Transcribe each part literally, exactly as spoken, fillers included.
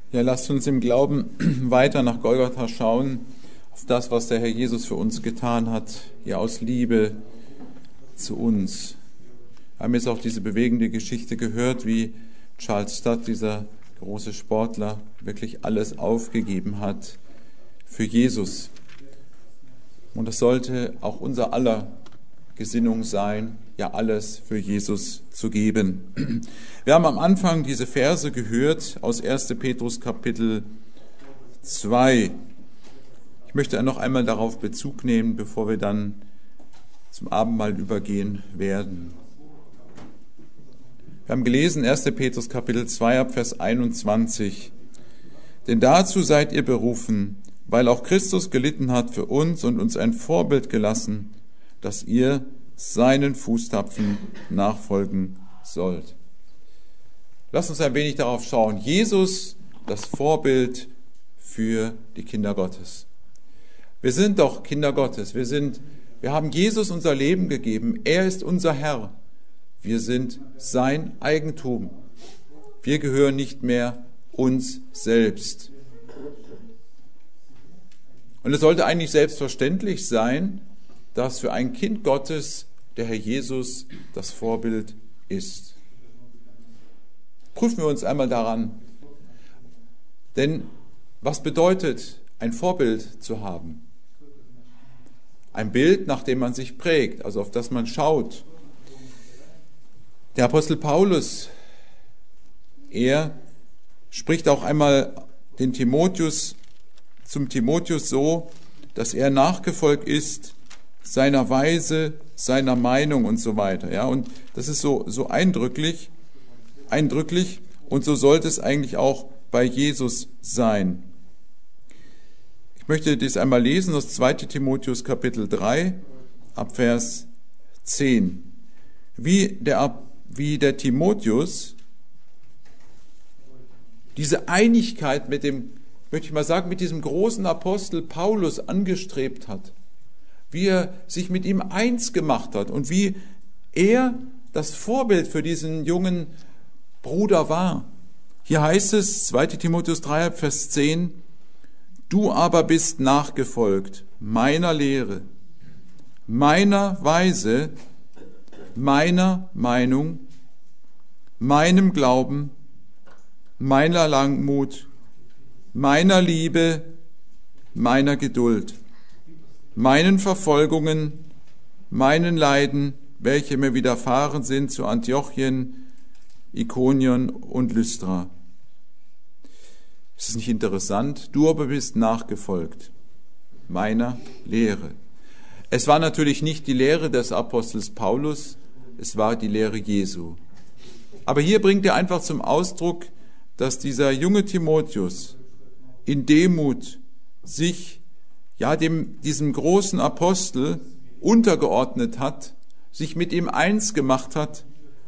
Ja, lasst uns im Glauben weiter nach Golgatha schauen, auf das, was der Herr Jesus für uns getan hat, ja aus Liebe zu uns. Wir haben jetzt auch diese bewegende Geschichte gehört, wie Charles Studd, dieser große Sportler, wirklich alles aufgegeben hat für Jesus. Und das sollte auch unser aller Gesinnung sein, ja alles für Jesus zu geben. Wir haben am Anfang diese Verse gehört aus erster Petrus Kapitel zwei. Ich möchte noch einmal darauf Bezug nehmen, bevor wir dann zum Abendmahl übergehen werden. Wir haben gelesen erster Petrus Kapitel zwei ab Vers einundzwanzig. Denn dazu seid ihr berufen, weil auch Christus gelitten hat für uns und uns ein Vorbild gelassen, dass ihr seinen Fußtapfen nachfolgen sollt. Lasst uns ein wenig darauf schauen. Jesus, das Vorbild für die Kinder Gottes. Wir sind doch Kinder Gottes. Wir sind, wir haben Jesus unser Leben gegeben. Er ist unser Herr. Wir sind sein Eigentum. Wir gehören nicht mehr uns selbst. Und es sollte eigentlich selbstverständlich sein, dass für ein Kind Gottes der Herr Jesus das Vorbild ist. Prüfen wir uns einmal daran. Denn was bedeutet, ein Vorbild zu haben? Ein Bild, nach dem man sich prägt, also auf das man schaut. Der Apostel Paulus, er spricht auch einmal den Timotheus, zum Timotheus so, dass er nachgefolgt ist seiner Weise, seiner Meinung und so weiter. Ja, und das ist so, so eindrücklich, eindrücklich und so sollte es eigentlich auch bei Jesus sein. Ich möchte dies einmal lesen aus zweiter Timotheus Kapitel drei, ab Vers zehn. Wie der, wie der Timotheus diese Einigkeit mit dem, möchte ich mal sagen, mit diesem großen Apostel Paulus angestrebt hat, wie er sich mit ihm eins gemacht hat und wie er das Vorbild für diesen jungen Bruder war. Hier heißt es, zweiter Timotheus drei, Vers zehn, du aber bist nachgefolgt meiner Lehre, meiner Weise, meiner Meinung, meinem Glauben, meiner Langmut, meiner Liebe, meiner Geduld, meinen Verfolgungen, meinen Leiden, welche mir widerfahren sind zu Antiochien, Ikonion und Lystra. Ist es nicht interessant? Du aber bist nachgefolgt meiner Lehre. Es war natürlich nicht die Lehre des Apostels Paulus, es war die Lehre Jesu. Aber hier bringt er einfach zum Ausdruck, dass dieser junge Timotheus in Demut sich ja dem, diesem großen Apostel untergeordnet hat, sich mit ihm eins gemacht hat,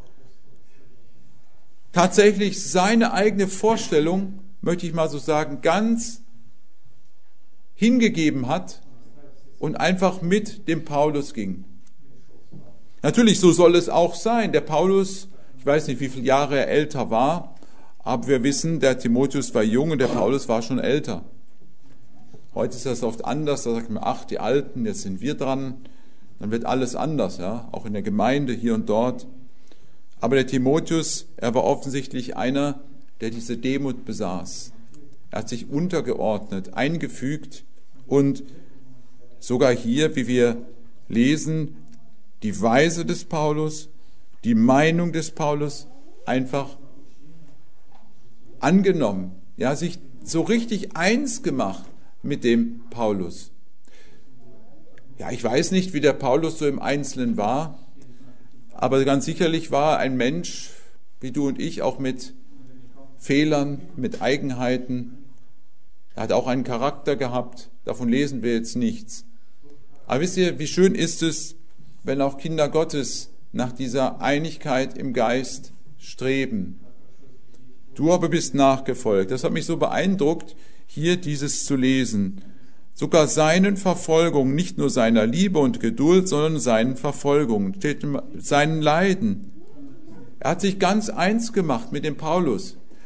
tatsächlich seine eigene Vorstellung, möchte ich mal so sagen, ganz hingegeben hat und einfach mit dem Paulus ging. Natürlich, so soll es auch sein. Der Paulus, ich weiß nicht, wie viele Jahre er älter war, aber wir wissen, der Timotheus war jung und der Paulus war schon älter. Heute ist das oft anders, da sagt man, ach, die Alten, jetzt sind wir dran, dann wird alles anders, ja, auch in der Gemeinde hier und dort. Aber der Timotheus, er war offensichtlich einer, der diese Demut besaß. Er hat sich untergeordnet, eingefügt und sogar hier, wie wir lesen, die Weise des Paulus, die Meinung des Paulus einfach angenommen, ja, sich so richtig eins gemacht mit dem Paulus. Ja, ich weiß nicht, wie der Paulus so im Einzelnen war, aber ganz sicherlich war er ein Mensch, wie du und ich, auch mit Fehlern, mit Eigenheiten. Er hat auch einen Charakter gehabt, davon lesen wir jetzt nichts. Aber wisst ihr, wie schön ist es, wenn auch Kinder Gottes nach dieser Einigkeit im Geist streben. Du aber bist nachgefolgt. Das hat mich so beeindruckt, hier dieses zu lesen. Sogar seinen Verfolgungen, nicht nur seiner Liebe und Geduld, sondern seinen Verfolgungen, seinen Leiden. Er hat sich ganz eins gemacht mit dem Paulus.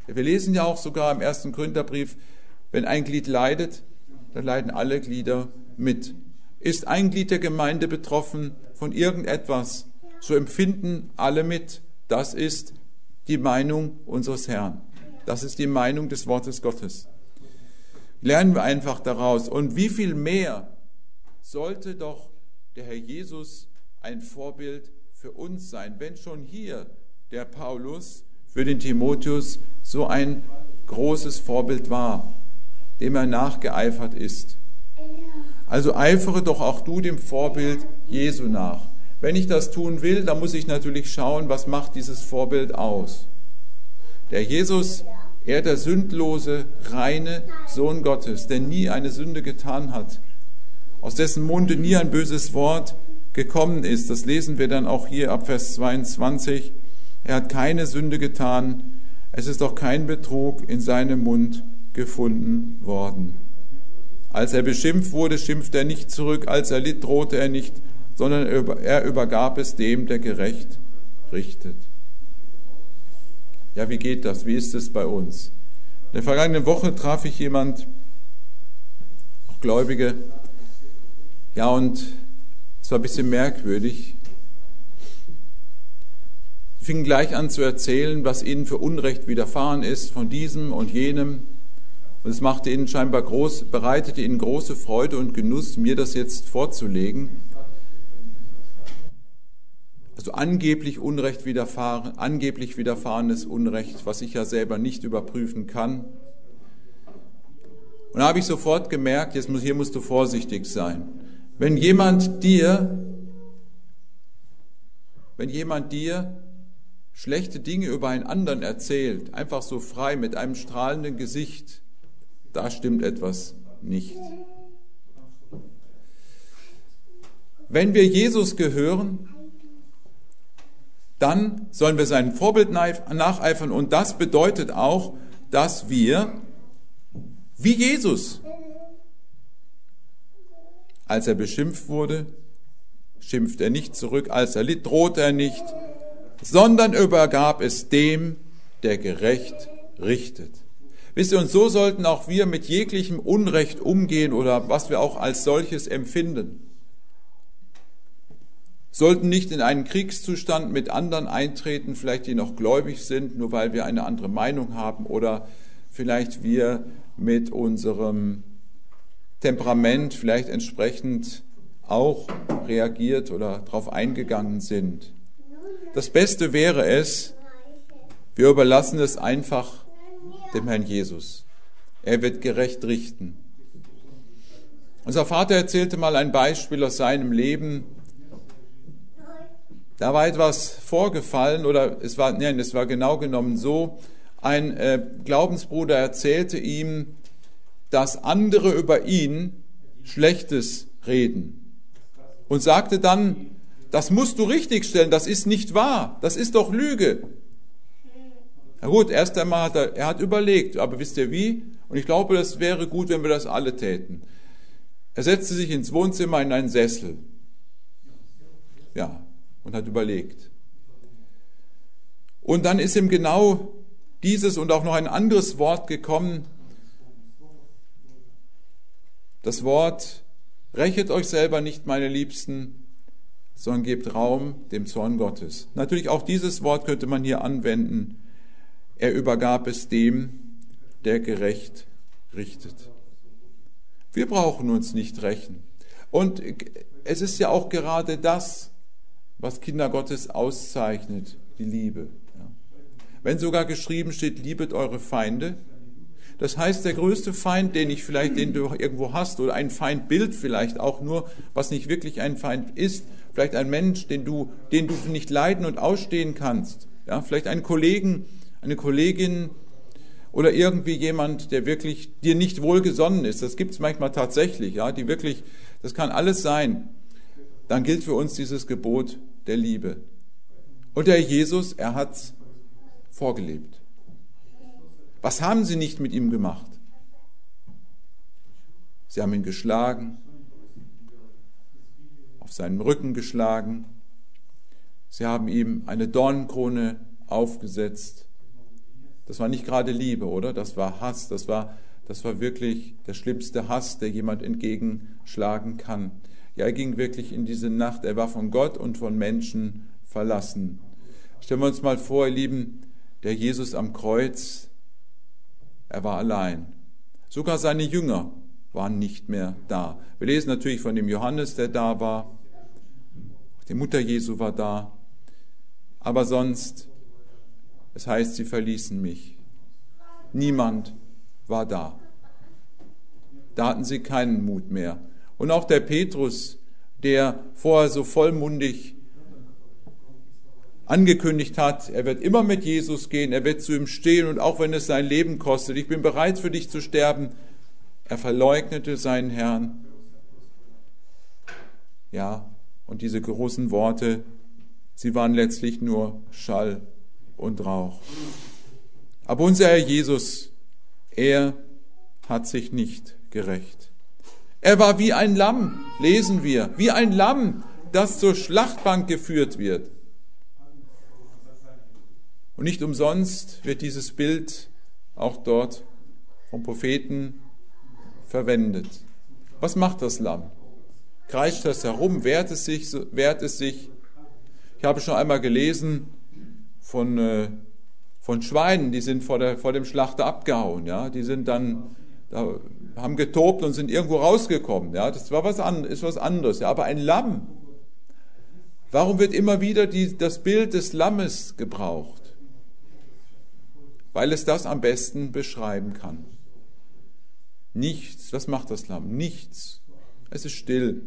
Wir lesen ja auch sogar im ersten Korintherbrief, wenn ein Glied leidet, dann leiden alle Glieder mit. Ist ein Glied der Gemeinde betroffen von irgendetwas, so empfinden alle mit. Das ist die Meinung unseres Herrn. Das ist die Meinung des Wortes Gottes. Lernen wir einfach daraus. Und wie viel mehr sollte doch der Herr Jesus ein Vorbild für uns sein, wenn schon hier der Paulus für den Timotheus so ein großes Vorbild war, dem er nachgeeifert ist. Also eifere doch auch du dem Vorbild Jesu nach. Wenn ich das tun will, dann muss ich natürlich schauen, was macht dieses Vorbild aus. Der Jesus, er der sündlose, reine Sohn Gottes, der nie eine Sünde getan hat, aus dessen Munde nie ein böses Wort gekommen ist. Das lesen wir dann auch hier ab Vers zweiundzwanzig. Er hat keine Sünde getan, es ist auch kein Betrug in seinem Mund gefunden worden. Als er beschimpft wurde, schimpfte er nicht zurück, als er litt, drohte er nicht, sondern er übergab es dem, der gerecht richtet. Ja, wie geht das? Wie ist es bei uns? In der vergangenen Woche traf ich jemand, auch Gläubige, ja, und es war ein bisschen merkwürdig. Sie fingen gleich an zu erzählen, was ihnen für Unrecht widerfahren ist, von diesem und jenem. Und es machte ihnen scheinbar groß, bereitete ihnen große Freude und Genuss, mir das jetzt vorzulegen. Also angeblich Unrecht widerfahren, angeblich widerfahrenes Unrecht, was ich ja selber nicht überprüfen kann. Und da habe ich sofort gemerkt, jetzt muss, hier musst du vorsichtig sein. Wenn jemand dir, wenn jemand dir schlechte Dinge über einen anderen erzählt, einfach so frei mit einem strahlenden Gesicht, da stimmt etwas nicht. Wenn wir Jesus gehören, dann sollen wir seinem Vorbild nacheifern und das bedeutet auch, dass wir wie Jesus, als er beschimpft wurde, schimpft er nicht zurück, als er litt, drohte er nicht, sondern übergab es dem, der gerecht richtet. Wisst ihr, und so sollten auch wir mit jeglichem Unrecht umgehen oder was wir auch als solches empfinden. Sollten nicht in einen Kriegszustand mit anderen eintreten, vielleicht die noch gläubig sind, nur weil wir eine andere Meinung haben oder vielleicht wir mit unserem Temperament vielleicht entsprechend auch reagiert oder darauf eingegangen sind. Das Beste wäre es, wir überlassen es einfach dem Herrn Jesus. Er wird gerecht richten. Unser Vater erzählte mal ein Beispiel aus seinem Leben. Da war etwas vorgefallen, oder es war, nein, es war genau genommen so, ein äh, Glaubensbruder erzählte ihm, dass andere über ihn Schlechtes reden und sagte dann, das musst du richtigstellen, das ist nicht wahr, das ist doch Lüge. Na gut, erst einmal hat er, er hat überlegt, aber wisst ihr wie? Und ich glaube, das wäre gut, wenn wir das alle täten. Er setzte sich ins Wohnzimmer in einen Sessel. Ja, und hat überlegt. Und dann ist ihm genau dieses und auch noch ein anderes Wort gekommen. Das Wort, rächet euch selber nicht, meine Liebsten, sondern gebt Raum dem Zorn Gottes. Natürlich auch dieses Wort könnte man hier anwenden. Er übergab es dem, der gerecht richtet. Wir brauchen uns nicht rächen. Und es ist ja auch gerade das, was Kinder Gottes auszeichnet, die Liebe. Wenn sogar geschrieben steht, liebet eure Feinde, das heißt, der größte Feind, den ich vielleicht, den du irgendwo hast, oder ein Feindbild vielleicht auch nur, was nicht wirklich ein Feind ist, vielleicht ein Mensch, den du, den du nicht leiden und ausstehen kannst, ja, vielleicht einen Kollegen, eine Kollegin oder irgendwie jemand, der wirklich dir nicht wohlgesonnen ist, das gibt es manchmal tatsächlich, ja, die wirklich, das kann alles sein, dann gilt für uns dieses Gebot der Liebe. Und der Jesus, er hat's vorgelebt. Was haben sie nicht mit ihm gemacht? Sie haben ihn geschlagen, auf seinen Rücken geschlagen, sie haben ihm eine Dornenkrone aufgesetzt, Das war nicht gerade Liebe, oder? Das war Hass. Das war, das war wirklich der schlimmste Hass, der jemand entgegenschlagen kann. Ja, er ging wirklich in diese Nacht. Er war von Gott und von Menschen verlassen. Stellen wir uns mal vor, ihr Lieben, der Jesus am Kreuz, er war allein. Sogar seine Jünger waren nicht mehr da. Wir lesen natürlich von dem Johannes, der da war. Die Mutter Jesu war da. Aber sonst, es heißt, sie verließen mich. Niemand war da. Da hatten sie keinen Mut mehr. Und auch der Petrus, der vorher so vollmundig angekündigt hat, er wird immer mit Jesus gehen, er wird zu ihm stehen und auch wenn es sein Leben kostet, ich bin bereit für dich zu sterben, er verleugnete seinen Herrn. Ja, und diese großen Worte, sie waren letztlich nur Schall und Rauch. Aber unser Herr Jesus, er hat sich nicht gerächt. Er war wie ein Lamm, lesen wir, wie ein Lamm, das zur Schlachtbank geführt wird. Und nicht umsonst wird dieses Bild auch dort vom Propheten verwendet. Was macht das Lamm? Kreischt das herum? Wehrt es sich? Wehrt es sich? Ich habe schon einmal gelesen von, äh, von Schweinen, die sind vor, der, vor dem Schlachter abgehauen. Ja? Die sind dann, da, haben getobt und sind irgendwo rausgekommen. Ja? Das war was an, ist was anderes. Ja? Aber ein Lamm, warum wird immer wieder die, das Bild des Lammes gebraucht? Weil es das am besten beschreiben kann. Nichts, was macht das Lamm? Nichts. Es ist still.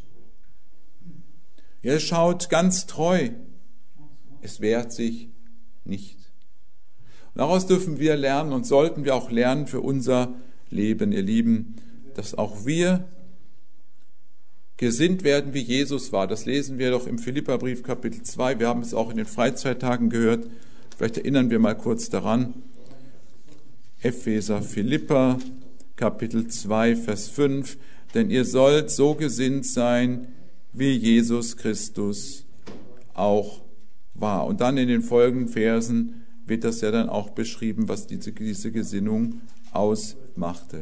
Es schaut ganz treu. Es wehrt sich nicht. Und daraus dürfen wir lernen und sollten wir auch lernen für unser Leben, ihr Lieben, dass auch wir gesinnt werden, wie Jesus war. Das lesen wir doch im Philipperbrief Kapitel zwei. Wir haben es auch in den Freizeittagen gehört. Vielleicht erinnern wir mal kurz daran. Epheser, Philipper, Kapitel zwei, Vers fünf. Denn ihr sollt so gesinnt sein, wie Jesus Christus auch war. Und dann in den folgenden Versen wird das ja dann auch beschrieben, was diese, diese Gesinnung ausmachte.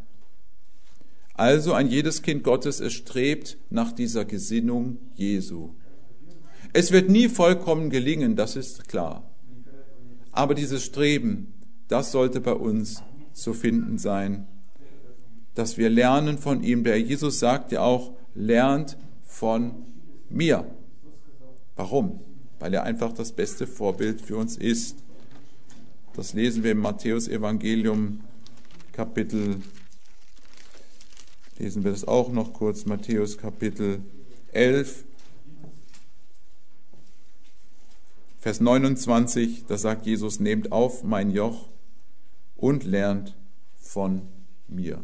Also ein jedes Kind Gottes, es strebt nach dieser Gesinnung Jesu. Es wird nie vollkommen gelingen, das ist klar. Aber dieses Streben, das sollte bei uns zu finden sein, dass wir lernen von ihm. Der Jesus sagt ja auch, lernt von mir. Warum? Weil er einfach das beste Vorbild für uns ist. Das lesen wir im Matthäus-Evangelium, Kapitel, lesen wir das auch noch kurz, Matthäus Kapitel elf, Vers neunundzwanzig, da sagt Jesus, nehmt auf mein Joch und lernt von mir.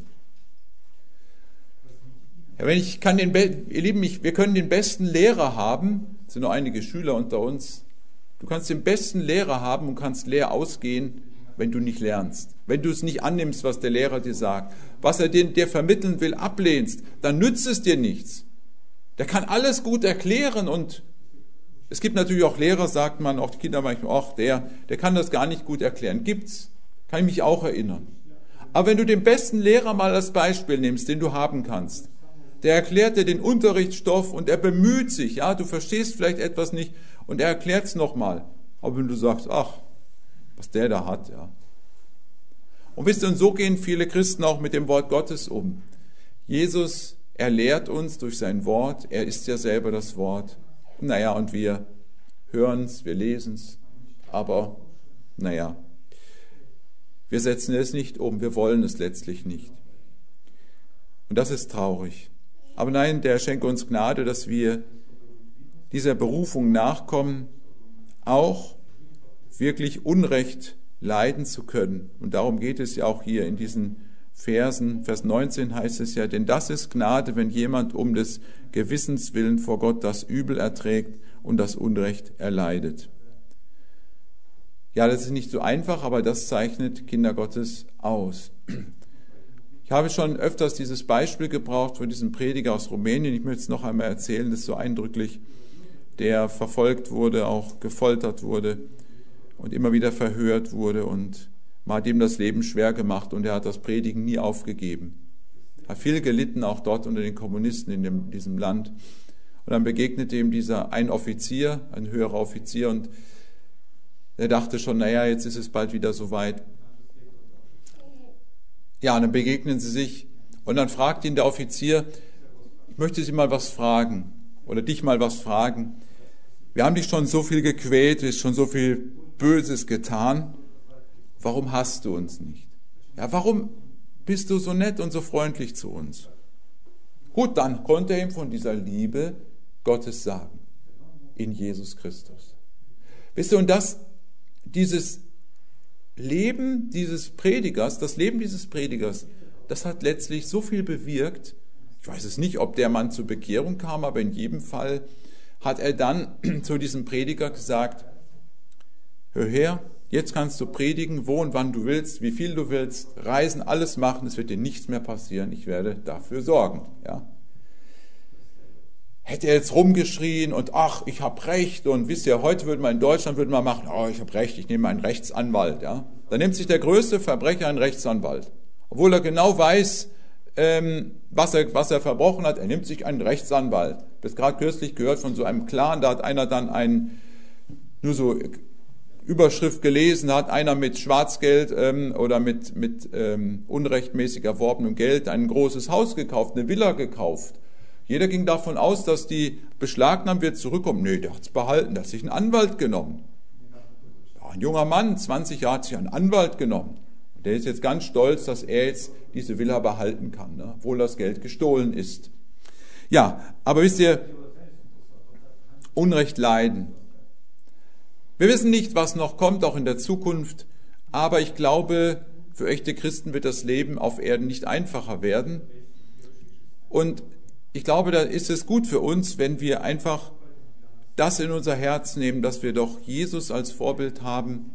Ja, wenn ich kann den, ihr Lieben, ich, wir können den besten Lehrer haben, es sind nur einige Schüler unter uns, du kannst den besten Lehrer haben und kannst leer ausgehen, wenn du nicht lernst, wenn du es nicht annimmst, was der Lehrer dir sagt, was er dir, dir vermitteln will, ablehnst, dann nützt es dir nichts. Der kann alles gut erklären und es gibt natürlich auch Lehrer, sagt man, auch die Kinder manchmal, ach, der, der kann das gar nicht gut erklären. Gibt's, kann ich mich auch erinnern. Aber wenn du den besten Lehrer mal als Beispiel nimmst, den du haben kannst, der erklärt dir den Unterrichtsstoff und er bemüht sich, ja, du verstehst vielleicht etwas nicht und er erklärt es nochmal. Aber wenn du sagst, ach, was der da hat, ja. Und wisst ihr, und so gehen viele Christen auch mit dem Wort Gottes um. Jesus, er lehrt uns durch sein Wort, er ist ja selber das Wort. Naja, und wir hören es, wir lesen es, aber naja, wir setzen es nicht um, wir wollen es letztlich nicht. Und das ist traurig. Aber nein, der schenke uns Gnade, dass wir dieser Berufung nachkommen, auch wirklich Unrecht leiden zu können. Und darum geht es ja auch hier in diesen Versen. Vers neunzehn heißt es ja, denn das ist Gnade, wenn jemand um des Gewissens willen vor Gott das Übel erträgt und das Unrecht erleidet. Ja, das ist nicht so einfach, aber das zeichnet Kinder Gottes aus. Ich habe schon öfters dieses Beispiel gebraucht von diesem Prediger aus Rumänien. Ich möchte es noch einmal erzählen, das ist so eindrücklich, der verfolgt wurde, auch gefoltert wurde. und immer wieder verhört wurde und man hat ihm das Leben schwer gemacht und er hat das Predigen nie aufgegeben. Er hat viel gelitten, auch dort unter den Kommunisten in dem, diesem Land. Und dann begegnete ihm dieser ein Offizier, ein höherer Offizier, und er dachte schon, naja, jetzt ist es bald wieder soweit. Ja, und dann begegnen sie sich und dann fragt ihn der Offizier, ich möchte Sie mal was fragen oder dich mal was fragen. Wir haben dich schon so viel gequält, du hast schon so viel Böses getan. Warum hasst du uns nicht? Ja, warum bist du so nett und so freundlich zu uns? Gut, dann konnte er ihm von dieser Liebe Gottes sagen, in Jesus Christus. Wisst ihr, und das, dieses Leben dieses Predigers, das Leben dieses Predigers, das hat letztlich so viel bewirkt. Ich weiß es nicht, ob der Mann zur Bekehrung kam, aber in jedem Fall hat er dann zu diesem Prediger gesagt, hör her, jetzt kannst du predigen, wo und wann du willst, wie viel du willst, reisen, alles machen, es wird dir nichts mehr passieren, ich werde dafür sorgen. Ja. Hätte er jetzt rumgeschrien und ach, ich habe Recht und wisst ihr, heute würde man in Deutschland würde man machen, oh, ich habe Recht, ich nehme einen Rechtsanwalt. Ja. Dann nimmt sich der größte Verbrecher einen Rechtsanwalt, obwohl er genau weiß, ähm, was, er, was er verbrochen hat, er nimmt sich einen Rechtsanwalt. Das gerade kürzlich gehört von so einem Clan, da hat einer dann einen, nur so Überschrift gelesen, hat einer mit Schwarzgeld ähm, oder mit, mit ähm, unrechtmäßig erworbenem Geld ein großes Haus gekauft, eine Villa gekauft. Jeder ging davon aus, dass die beschlagnahmt wird, zurückkommt. Nee, der hat es behalten, der hat sich einen Anwalt genommen. Ja, ein junger Mann, zwanzig Jahre, hat sich einen Anwalt genommen. Und der ist jetzt ganz stolz, dass er jetzt diese Villa behalten kann, ne, obwohl das Geld gestohlen ist. Ja, aber wisst ihr, Unrecht leiden. Wir wissen nicht, was noch kommt, auch in der Zukunft, aber ich glaube, für echte Christen wird das Leben auf Erden nicht einfacher werden. Und ich glaube, da ist es gut für uns, wenn wir einfach das in unser Herz nehmen, dass wir doch Jesus als Vorbild haben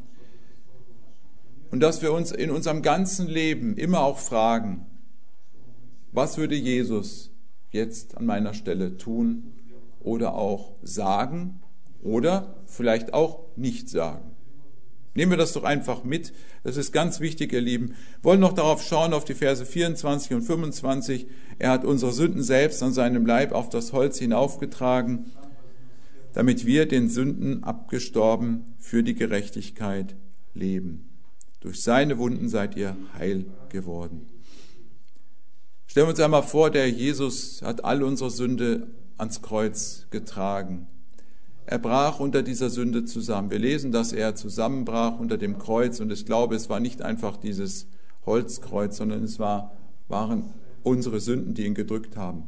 und dass wir uns in unserem ganzen Leben immer auch fragen, was würde Jesus jetzt an meiner Stelle tun oder auch sagen oder vielleicht auch nicht sagen. Nehmen wir das doch einfach mit. Das ist ganz wichtig, ihr Lieben. Wir wollen noch darauf schauen, auf die Verse vierundzwanzig und fünfundzwanzig. Er hat unsere Sünden selbst an seinem Leib auf das Holz hinaufgetragen, damit wir den Sünden abgestorben für die Gerechtigkeit leben. Durch seine Wunden seid ihr heil geworden. Stellen wir uns einmal vor, der Jesus hat all unsere Sünde ans Kreuz getragen. Er brach unter dieser Sünde zusammen. Wir lesen, dass er zusammenbrach unter dem Kreuz und ich glaube, es war nicht einfach dieses Holzkreuz, sondern es war, waren unsere Sünden, die ihn gedrückt haben.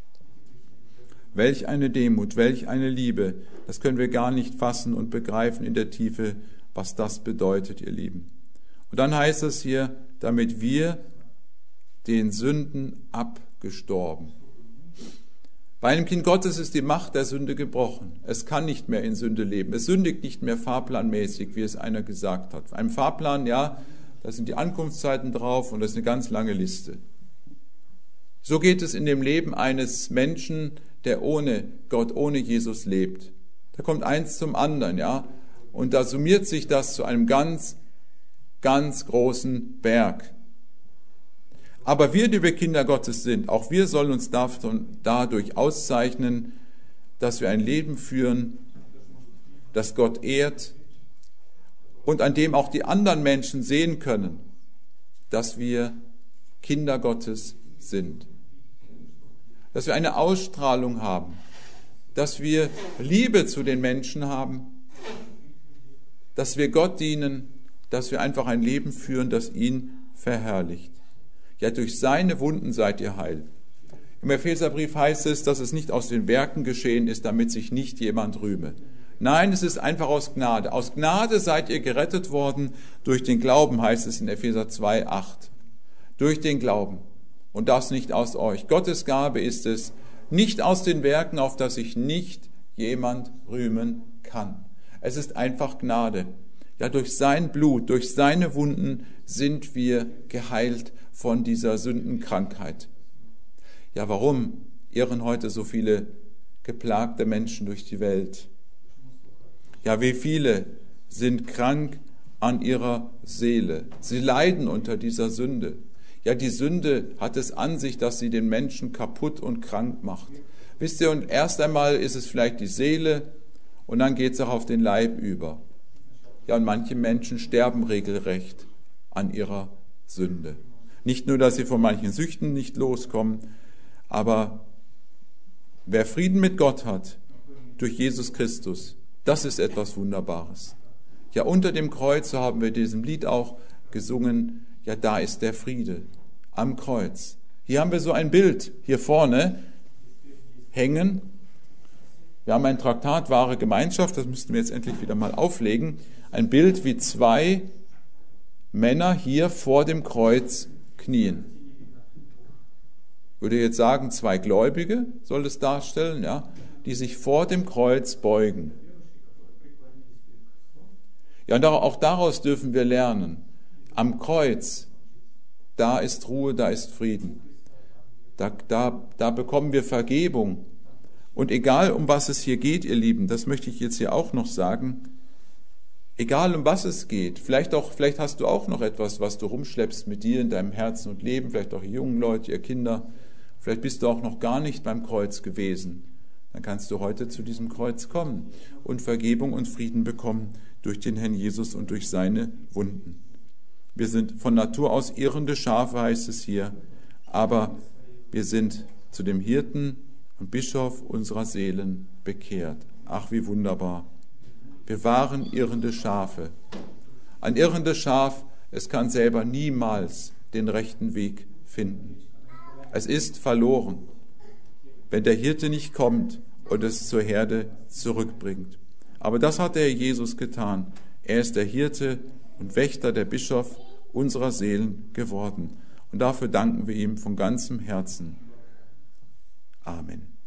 Welch eine Demut, welch eine Liebe, das können wir gar nicht fassen und begreifen in der Tiefe, was das bedeutet, ihr Lieben. Und dann heißt es hier, damit wir den Sünden abgestorben. Bei einem Kind Gottes ist die Macht der Sünde gebrochen. Es kann nicht mehr in Sünde leben. Es sündigt nicht mehr fahrplanmäßig, wie es einer gesagt hat. Ein Fahrplan, ja, da sind die Ankunftszeiten drauf und das ist eine ganz lange Liste. So geht es in dem Leben eines Menschen, der ohne Gott, ohne Jesus lebt. Da kommt eins zum anderen, ja, und da summiert sich das zu einem ganz, ganz großen Berg. Aber wir, die wir Kinder Gottes sind, auch wir sollen uns dadurch auszeichnen, dass wir ein Leben führen, das Gott ehrt und an dem auch die anderen Menschen sehen können, dass wir Kinder Gottes sind. Dass wir eine Ausstrahlung haben, dass wir Liebe zu den Menschen haben, dass wir Gott dienen, dass wir einfach ein Leben führen, das ihn verherrlicht. Ja, durch seine Wunden seid ihr heil. Im Epheserbrief heißt es, dass es nicht aus den Werken geschehen ist, damit sich nicht jemand rühme. Nein, es ist einfach aus Gnade. Aus Gnade seid ihr gerettet worden, durch den Glauben, heißt es in Epheser zwei, acht. Durch den Glauben. Und das nicht aus euch. Gottes Gabe ist es, nicht aus den Werken, auf dass sich nicht jemand rühmen kann. Es ist einfach Gnade. Ja, durch sein Blut, durch seine Wunden sind wir geheilt von dieser Sündenkrankheit. Ja, warum irren heute so viele geplagte Menschen durch die Welt? Ja, wie viele sind krank an ihrer Seele. Sie leiden unter dieser Sünde. Ja, die Sünde hat es an sich, dass sie den Menschen kaputt und krank macht. Wisst ihr, und erst einmal ist es vielleicht die Seele und dann geht es auch auf den Leib über. Ja, und manche Menschen sterben regelrecht an ihrer Sünde. Nicht nur, dass sie von manchen Süchten nicht loskommen, aber wer Frieden mit Gott hat, durch Jesus Christus, das ist etwas Wunderbares. Ja, unter dem Kreuz, so haben wir diesem Lied auch gesungen, ja, da ist der Friede, am Kreuz. Hier haben wir so ein Bild, hier vorne hängen. Wir haben ein Traktat Wahre Gemeinschaft, das müssten wir jetzt endlich wieder mal auflegen. Ein Bild, wie zwei Männer hier vor dem Kreuz knien. Ich würde jetzt sagen, zwei Gläubige soll es darstellen, ja, die sich vor dem Kreuz beugen. Ja, und auch daraus dürfen wir lernen. Am Kreuz, da ist Ruhe, da ist Frieden. Da, da, da bekommen wir Vergebung. Und egal, um was es hier geht, ihr Lieben, das möchte ich jetzt hier auch noch sagen, egal, um was es geht, vielleicht, auch, vielleicht hast du auch noch etwas, was du rumschleppst mit dir in deinem Herzen und Leben, vielleicht auch ihr jungen Leute, ihr Kinder, vielleicht bist du auch noch gar nicht beim Kreuz gewesen. Dann kannst du heute zu diesem Kreuz kommen und Vergebung und Frieden bekommen durch den Herrn Jesus und durch seine Wunden. Wir sind von Natur aus irrende Schafe, heißt es hier, aber wir sind zu dem Hirten und Bischof unserer Seelen bekehrt. Ach, wie wunderbar. Wir waren irrende Schafe. Ein irrendes Schaf, es kann selber niemals den rechten Weg finden. Es ist verloren, wenn der Hirte nicht kommt und es zur Herde zurückbringt. Aber das hat der Herr Jesus getan. Er ist der Hirte und Wächter, der Bischof unserer Seelen geworden. Und dafür danken wir ihm von ganzem Herzen. Amen.